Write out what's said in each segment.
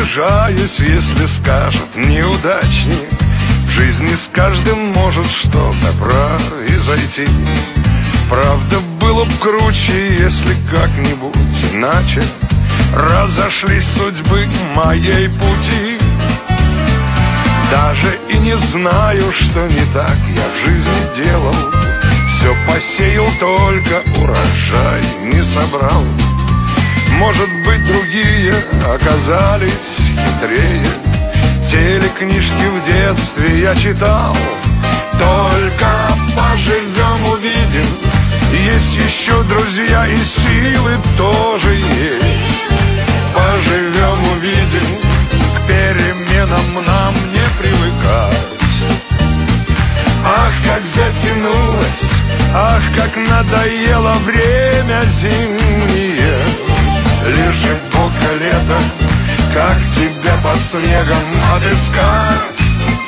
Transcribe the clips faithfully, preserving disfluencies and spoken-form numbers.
обижаюсь, если скажут неудачник. В жизни с каждым может что-то произойти. Правда, было б круче, если как-нибудь иначе разошлись судьбы моей пути. Даже и не знаю, что не так я в жизни делал. Все посеял, только урожай не собрал. Может быть, другие оказались хитрее. Телекнижки в детстве я читал. Только поживем, увидим. Есть еще друзья, и силы тоже есть. Поживем, увидим. К переменам нам не привыкать. Ах, как затянулось, ах, как надоело время зимнее. Лежит бока лето, как тебя под снегом отыскать?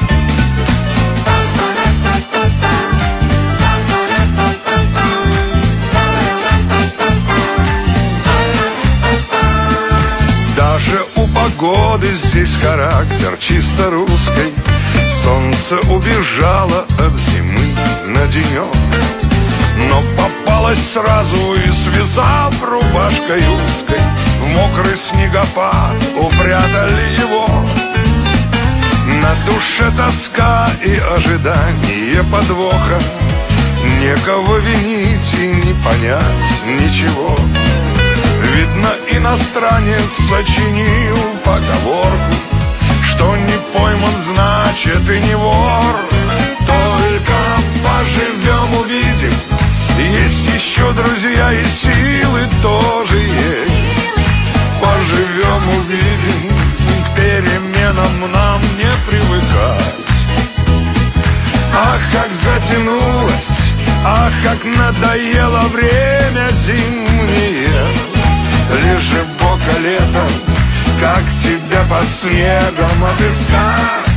Даже у погоды здесь характер чисто русской. Солнце убежало от зимы на денек, но попалось сразу и, связав рубашкой узкой, в мокрый снегопад упрятали его. На душе тоска и ожидание подвоха. Некого винить и не понять ничего. Видно, иностранец сочинил поговорку, что не пойман, значит и не вор. Только поживем, увидим. Есть еще друзья, и силы тоже есть. Поживем, увидим. К переменам нам не привыкать. Ах, как затянулось, ах, как надоело время зимнее. Лежи бока летом, как тебя под снегом отыскать?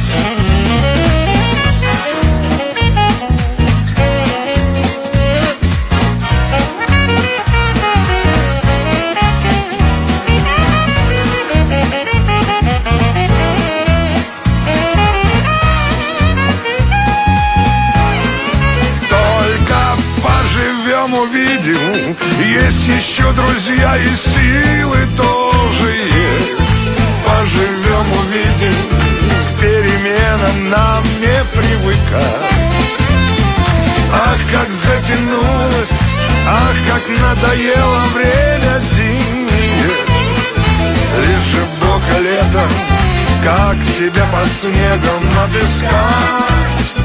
Увидим, есть еще друзья, и силы тоже есть. Поживем, увидим, к переменам нам не привыкать. Ах, как затянулось, ах, как надоело время зимнее. Лежи бока летом, как тебя под снегом отыскать?